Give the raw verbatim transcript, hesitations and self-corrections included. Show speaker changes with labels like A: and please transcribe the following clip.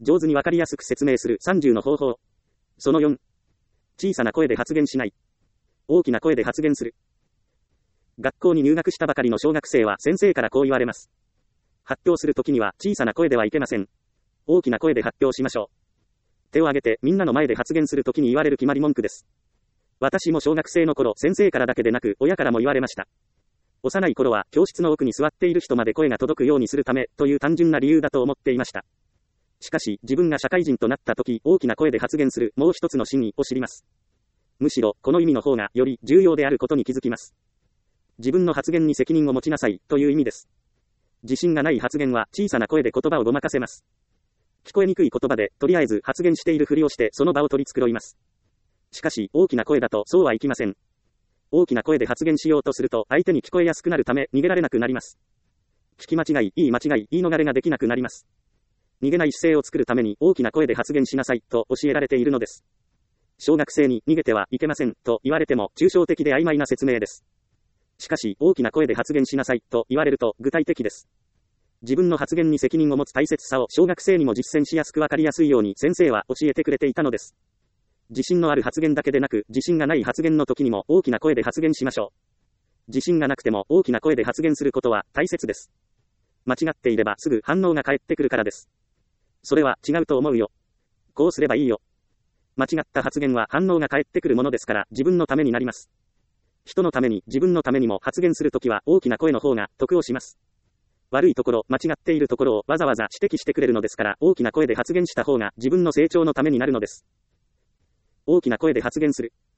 A: 上手にわかりやすく説明するさんじゅうの方法。そのよん。小さな声で発言しない。大きな声で発言する。学校に入学したばかりの小学生は先生からこう言われます。発表するときには小さな声ではいけません。大きな声で発表しましょう。手を挙げてみんなの前で発言するときに言われる決まり文句です。私も小学生の頃、先生からだけでなく親からも言われました。幼い頃は教室の奥に座っている人まで声が届くようにするためという単純な理由だと思っていました。しかし自分が社会人となった時、大きな声で発言するもう一つの真意を知ります。むしろこの意味の方がより重要であることに気づきます。自分の発言に責任を持ちなさいという意味です。自信がない発言は小さな声で言葉をごまかせます。聞こえにくい言葉でとりあえず発言しているふりをしてその場を取り繕います。しかし大きな声だとそうはいきません。大きな声で発言しようとすると相手に聞こえやすくなるため逃げられなくなります。聞き間違い、言い間違い、言い逃れができなくなります。逃げない姿勢を作るために大きな声で発言しなさいと教えられているのです。小学生に逃げてはいけませんと言われても抽象的で曖昧な説明です。しかし大きな声で発言しなさいと言われると具体的です。自分の発言に責任を持つ大切さを小学生にも実践しやすくわかりやすいように先生は教えてくれていたのです。自信のある発言だけでなく自信がない発言の時にも大きな声で発言しましょう。自信がなくても大きな声で発言することは大切です。間違っていればすぐ反応が返ってくるからです。それは違うと思うよ。こうすればいいよ。間違った発言は反応が返ってくるものですから自分のためになります。人のために自分のためにも発言するときは大きな声の方が得をします。悪いところ、間違っているところをわざわざ指摘してくれるのですから大きな声で発言した方が自分の成長のためになるのです。大きな声で発言する。